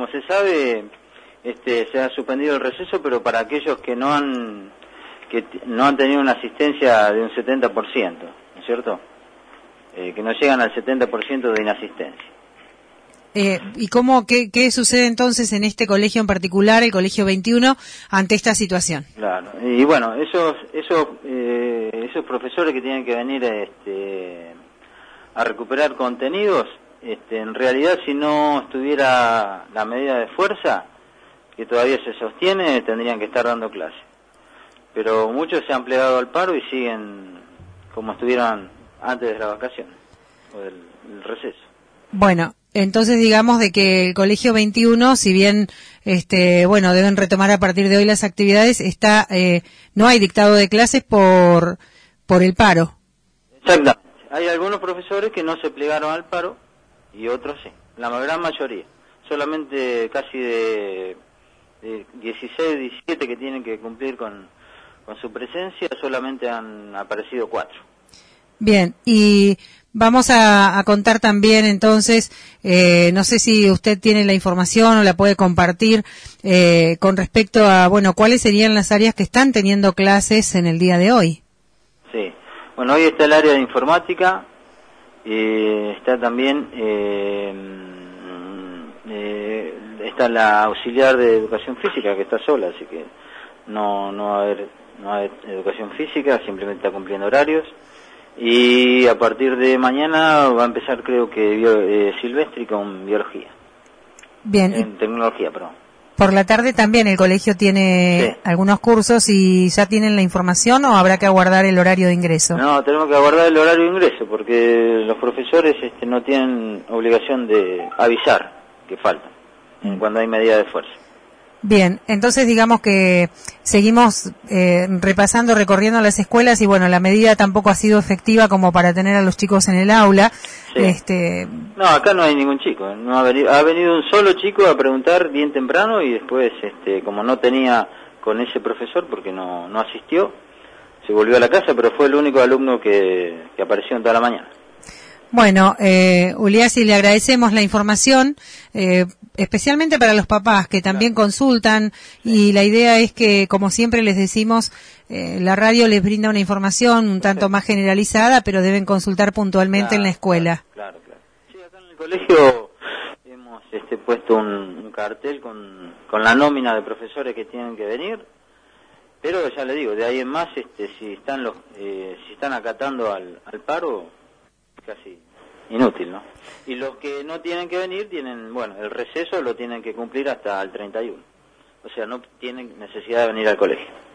como se sabe, se ha suspendido el receso, pero para aquellos que no han tenido una asistencia de un 70%, ¿no es cierto? Que no llegan al 70% de inasistencia. ¿Y qué sucede entonces en este colegio en particular, el Colegio 21, ante esta situación? Claro, y bueno, esos profesores que tienen que venir a recuperar contenidos, en realidad si no estuviera la medida de fuerza, que todavía se sostiene, tendrían que estar dando clase. Pero muchos se han plegado al paro y siguen como estuvieran antes de las vacaciones, o del receso. Bueno, entonces digamos de que el Colegio 21, si bien deben retomar a partir de hoy las actividades, no hay dictado de clases por el paro. Exactamente. Hay algunos profesores que no se plegaron al paro y otros sí, la gran mayoría. Solamente casi de 16, 17 que tienen que cumplir con su presencia, solamente han aparecido 4. Bien, y vamos a contar también entonces, no sé si usted tiene la información o la puede compartir con respecto a, cuáles serían las áreas que están teniendo clases en el día de hoy. Sí, bueno, hoy está el área de informática, está también, está la auxiliar de educación física que está sola, así que no va a haber educación física, simplemente está cumpliendo horarios. Y a partir de mañana va a empezar, creo que Silvestri con biología. Bien. En tecnología, perdón. Por la tarde también el colegio tiene algunos cursos, y ya tienen la información, ¿o habrá que aguardar el horario de ingreso? No, tenemos que aguardar el horario de ingreso porque los profesores no tienen obligación de avisar que faltan cuando hay medida de fuerza. Bien, entonces digamos que seguimos recorriendo las escuelas y la medida tampoco ha sido efectiva como para tener a los chicos en el aula. Sí. No, acá no hay ningún chico, no ha venido un solo chico a preguntar bien temprano y después, como no tenía con ese profesor porque no asistió, se volvió a la casa, pero fue el único alumno que apareció en toda la mañana. Bueno, Uliassi, le agradecemos la información, especialmente para los papás que también consultan, y la idea es que, como siempre les decimos, la radio les brinda una información un tanto más generalizada, pero deben consultar puntualmente en la escuela. Claro. Sí, acá en el colegio hemos puesto un cartel con la nómina de profesores que tienen que venir, pero ya le digo, de ahí en más, si están acatando al paro, casi inútil, ¿no? Y los que no tienen que venir tienen, el receso lo tienen que cumplir hasta el 31. O sea, no tienen necesidad de venir al colegio.